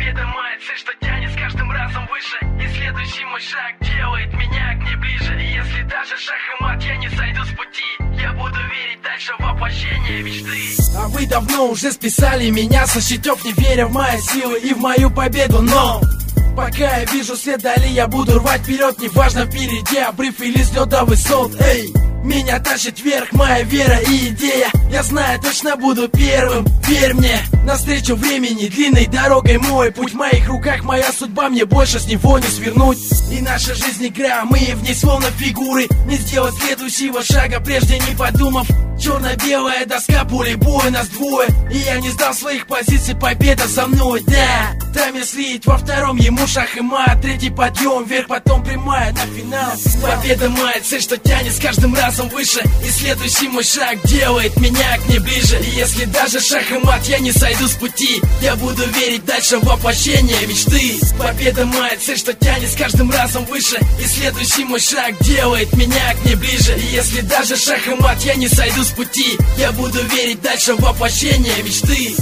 Победа моя цель, что тянет с каждым разом выше. И следующий мой шаг делает меня к ней ближе. И если даже шах и мат, я не сойду с пути, я буду верить дальше в воплощение мечты. А вы давно уже списали меня со счетов, не веря в мои силы и в мою победу, но пока я вижу свет вдали, я буду рвать вперед. Неважно впереди обрыв или взлет до высот. Эй, меня тащит вверх моя вера и идея. Я знаю, точно буду первым, верь мне. Навстречу времени, длинной дорогой мой путь. В моих руках моя судьба, мне больше с него не свернуть. И наша жизнь игра, мы в ней словно фигуры. Не сделать следующего шага, прежде не подумав. Черно-белая доска, поле боя, нас двое. И я не сдал своих позиций, победа за мной, да. Таймер слить во втором, ему шах и мат. Третий подъем, вверх, потом прямая на финал. Победа моя цель, что тянет с каждым разом выше. И следующий мой шаг делает меня к ней ближе. И если даже шах и мат, я не сойду с пути, я буду верить дальше в воплощение мечты. Победа моя цель, что тянет с каждым разом выше. И следующий мой шаг делает меня к ней ближе. И если даже шах и мат, я не сойду с пути, я буду верить дальше в воплощение мечты.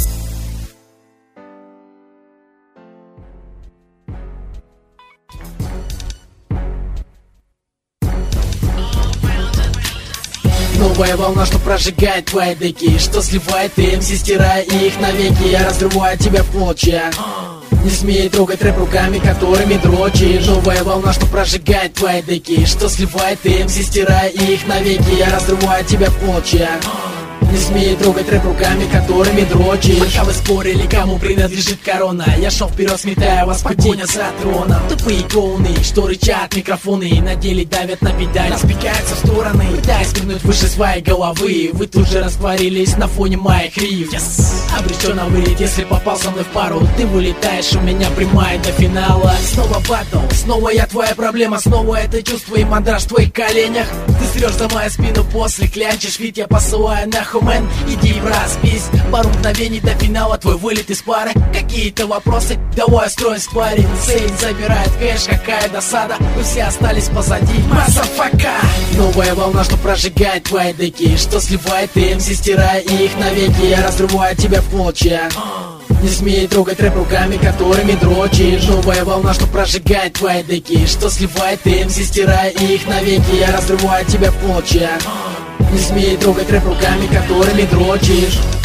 Новая волна, что прожигает твои деки, что сливает МС, стирая их навеки. Я разрываю тебя в клочья. Не смей трогать рэп руками, которыми дрочишь. Новая волна, что прожигает твои деки, что сливает МС, стирая их навеки. Я разрываю тебя в клочья. Не смей трогать рэп руками, которыми дрочишь. Пока вы спорили, кому принадлежит корона, я шел вперед, сметая вас, погоня за троном. Тупые клоуны, что рычат микрофоны, и на деле давят на педаль, разбегаются в стороны, пытаясь спрыгнуть выше своей головы. Вы тут же растворились на фоне моих риф. Обреченно вылет, если попал со мной в пару. Ты вылетаешь, у меня прямая до финала. Снова баттл, снова я твоя проблема. Снова это чувство и мандраж в твоих коленях. Ты срешь за мою спину, после клянчишь, ведь я посылаю нахуй. Мэн, иди в распись. Пару мгновений до финала, твой вылет из пары. Какие-то вопросы, давай устроим спарринг. Сейн забирает кэш, какая досада. Вы все остались позади, мазафака. Новая волна, что прожигает твои деки, что сливает МС, стирая их навеки. Я разрываю тебя в клочья. Не смей трогать рэп руками, которыми дрочишь. Новая волна, что прожигает твои деки, что сливает МС, стирая их навеки. Я разрываю тебя в клочья. Не смей трогать рэп руками, которыми дрочишь.